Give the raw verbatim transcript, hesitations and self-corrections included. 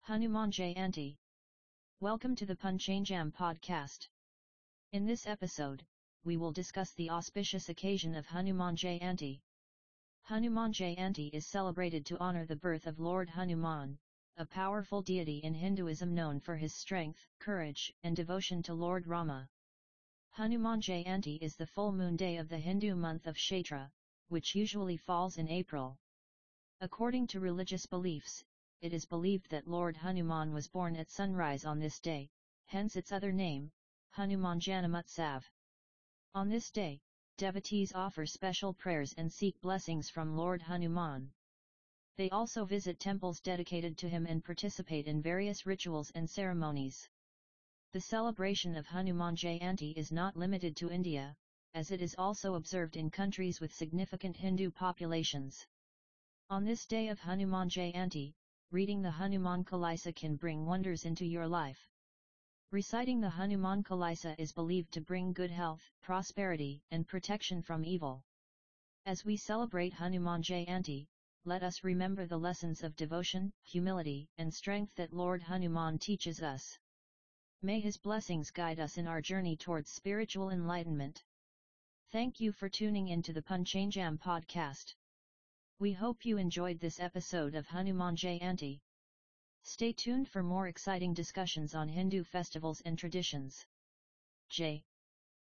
Hanuman Jayanti. Welcome to the Panchanjam podcast. In this episode, we will discuss the auspicious occasion of Hanuman Jayanti. Hanuman Jayanti is celebrated to honor the birth of Lord Hanuman, a powerful deity in Hinduism known for his strength, courage, and devotion to Lord Rama. Hanuman Jayanti is the full moon day of the Hindu month of Chaitra, which usually falls in April. According to religious beliefs, it is believed that Lord Hanuman was born at sunrise on this day, hence its other name, Hanuman Janamotsav. On this day, devotees offer special prayers and seek blessings from Lord Hanuman. They also visit temples dedicated to him and participate in various rituals and ceremonies. The celebration of Hanuman Jayanti is not limited to India, as it is also observed in countries with significant Hindu populations. On this day of Hanuman Jayanti, reading the Hanuman Chalisa can bring wonders into your life. Reciting the Hanuman Chalisa is believed to bring good health, prosperity, and protection from evil. As we celebrate Hanuman Jayanti, let us remember the lessons of devotion, humility, and strength that Lord Hanuman teaches us. May his blessings guide us in our journey towards spiritual enlightenment. Thank you for tuning into the Panchanjam podcast. We hope you enjoyed this episode of Hanuman Jayanti. Stay tuned for more exciting discussions on Hindu festivals and traditions. Jai